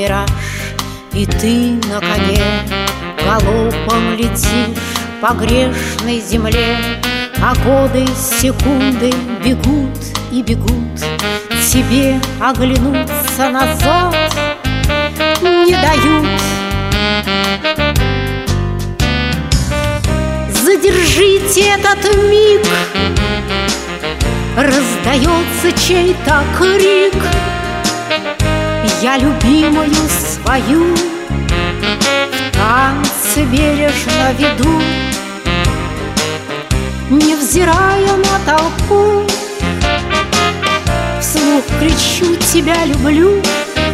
мираж, и ты на коне галопом летишь по грешной земле, а годы, секунды бегут и бегут, тебе оглянуться назад не дают. Задержите этот миг, раздается чей-то крик. Я любимую свою в танце бережно веду, невзирая на толпу, вслух кричу: тебя люблю.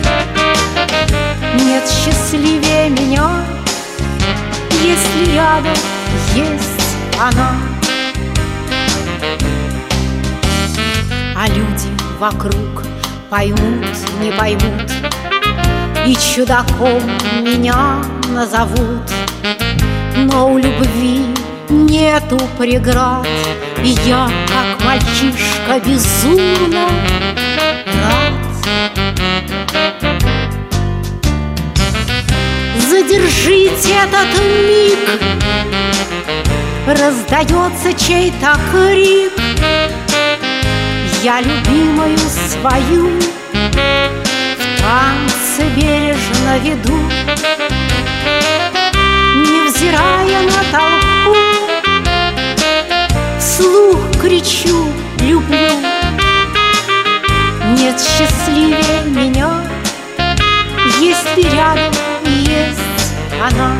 Нет счастливее меня, если рядом есть она. А люди вокруг поймут, не поймут, и чудаком меня назовут. Но у любви нету преград, и я, как мальчишка, безумно рад. Задержите этот миг, раздается чей-то крик. Я любимую свою в танце бережно веду, невзирая на толпу, вслух кричу: люблю. Нет счастливее меня, если рядом есть она.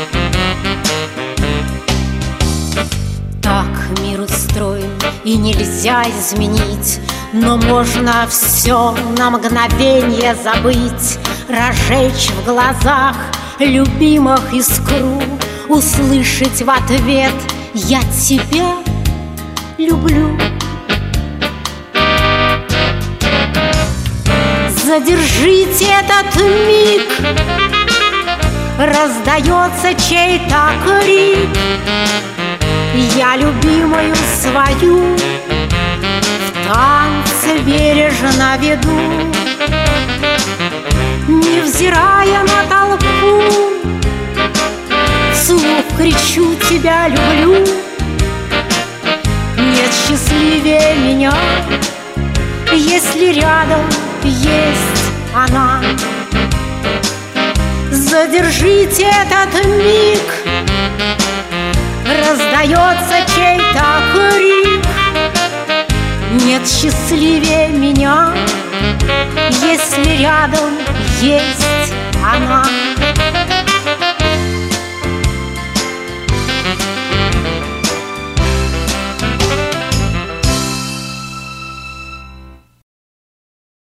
Так мир устроен, и нельзя изменить, но можно все на мгновенье забыть, разжечь в глазах любимых искру, услышать в ответ: я тебя люблю. Задержите этот миг, раздается чей-то крик. Я любимую свою в танце бережно веду, невзирая на толпу, вслух кричу: тебя люблю. Нет счастливее меня, если рядом есть она. Задержите этот миг, раздается чей-то крик. Нет счастливее меня, если рядом есть